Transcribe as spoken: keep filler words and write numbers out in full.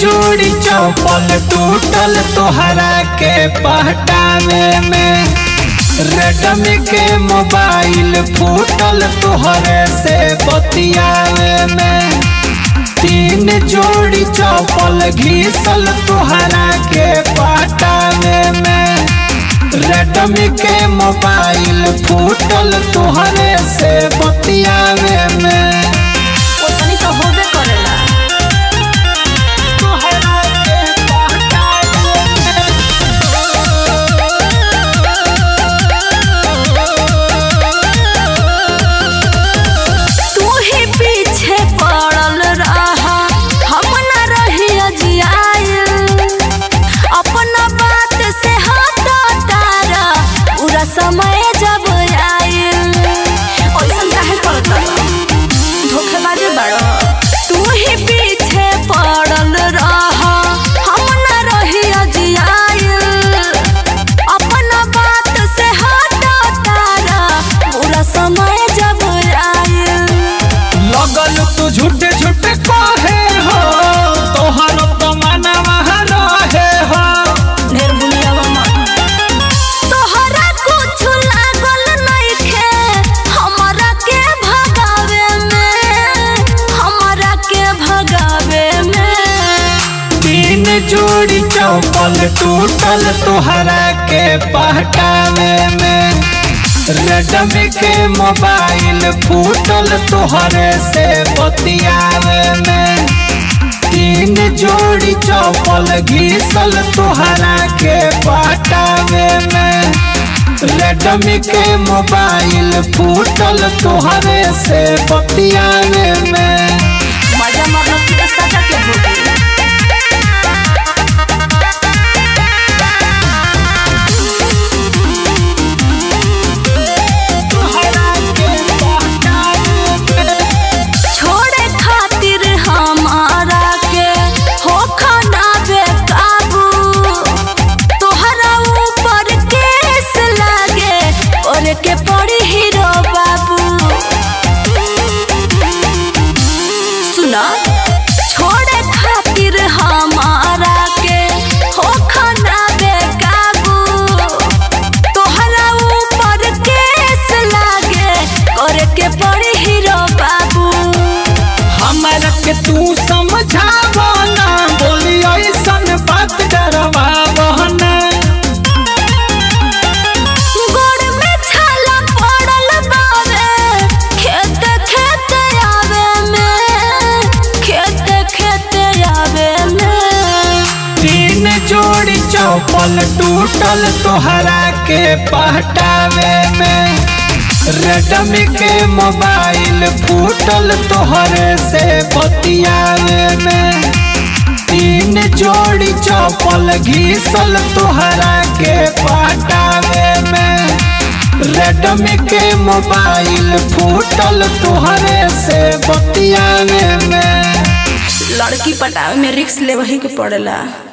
जोड़ी चौपल टूटल तोहरा के पहटावे में, रेडमी के मोबाइल फूटल तोहरे से बतियावे में। तीन जोड़ी चौपल घिसल तोहरा के पहटावे में, रेडमी के मोबाइल फूटल तोहरे से बतियावे में। ओतनी तो होबे करेला। तू ही पीछे पड़ल रहा, हम न रही अजियाइल। अपना बात से हटा तारा, पूरा समय जब आइल। ओइसन काहे करता धोखेबाजी बाड़ो। तू ही पीछे पड़ल रहा, हम न रही अजियाइल। अपना बात से हटा तारा, पूरा समय जब आइल। लगल तू झूठे झूठे कहे हो, तोहर तो मनवा रहे हो। ढेर बुलियावा मत। तोहरा कुछ लागल नइखे, हमरा के भगावे में, हमरा के भगावे में। तीन जोड़ी चौपल टूटल तोहरा के पहटावे में, रेडमी के मोबाइल फूटल तोहरे से बतियावे में। तीन जोड़ी चौपल घिसल तोहरा के पहटावे में, रेडमी के मोबाइल फूटल तोहरे से बतियावे में। मजा मारना के सजा के भोगी। छोड़े खातिर हमारा के हो खाना बेकाबू, तोहरा ऊपर केस लागे और के पड़ी हीरो बाबू। सुना छोड़े खातिर हमारा के हो खाना बेकाबू, तोहरा ऊपर केस लागे और के पड़ी हीरो बाबू। हमरा के तू समझावा ना, बोली ऐसन बात डरवावा ना। गोड़ में छाला पड़ल बावे, खेत खेत आवे में, खेत खेत आवे में। तीन जोड़ी चौपल टूटल तोहरा के पहटावे में, रेडमी के मोबाइल फूटल तोहरे से बतियावे में। तीन जोड़ी चौपल घिसल तोहरा के पहटावे में, रेडमी के मोबाइल फूटल तोहरे से बतियावे में। लड़की पटावे में रिक्स लेवही के पड़ेला।